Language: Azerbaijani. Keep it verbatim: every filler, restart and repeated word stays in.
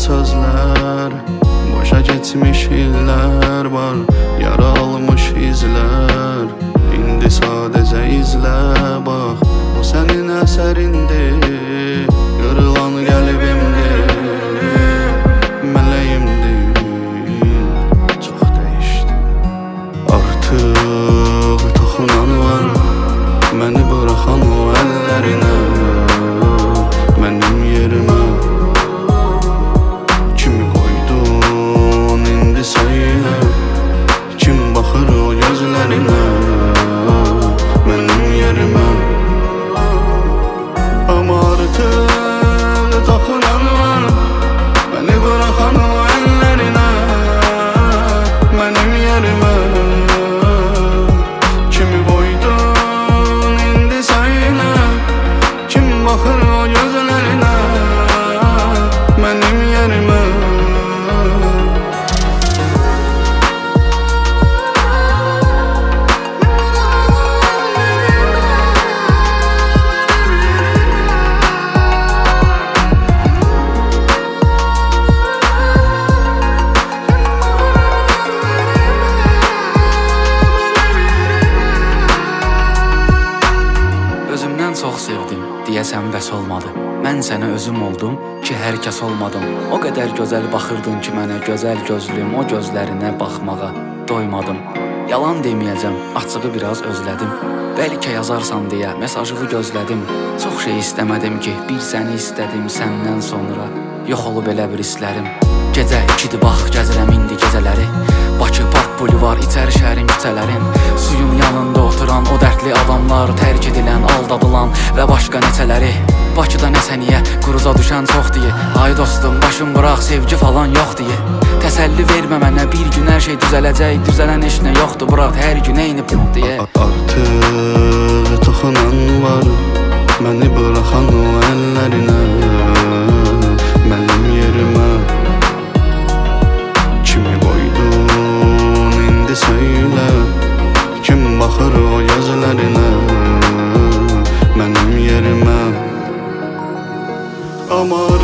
sözlər, boşa geçmiş illər var, yara almış izlər. İndi sadəcə izlə bax, bu sənin əsərindir, qırılan qəlbimdir, mələyimdir, çox dəyişdim. Artıq toxunan var, məni buraxan o əllərinə, mənim yerimə. Kimi qoydun indi söylə, kim baxır o gözlərinə, mənim yerimə. Amma artıq toxunan var, məni buraxan o əllərinə, mənim yerimə. Kimi qoydun indi söylə, kim baxır o gözlərinə, mənim yerimə. Özümdən çox sevdim, deyəsən bəs olmadı. Mən sənə özüm oldum ki, hər kəs olmadım. O qədər gözəl baxırdın ki mənə, gözəl gözlüm, o gözlərinə baxmağa doymadım. Yalan deməyəcəm, açığı biraz özlədim. Bəlkə yazarsan deyə mesajını gözlədim. Çox şey istəmədim ki, bir səni istədim səndən sonra. Yox olub elə bir hisslərim. Gecə ikidir bax, gəzirəm indi gecələri. Bakı park bulivar, içəri şəhərin küçələrin. Suyun yanında oturan o dərdli adamlar, tərk edilən, aldadılan və başqa neçələri. Bakıda nəsə niyə, quruza düşən çox deyə. Ay dostum, başım bıraq, sevgi falan yox deyə. Təsəlli vermə mənə, bir gün hər şey düzələcək. Düzələn heç nə yoxdur, bıraq hər gün eyni punt deyə. Artıq toxunan var, məni buraxan o əllərinə, mənim yerimə. Kimi qoydun indi söylə, kim baxır o gözlərinə, mənim yerimə. Amma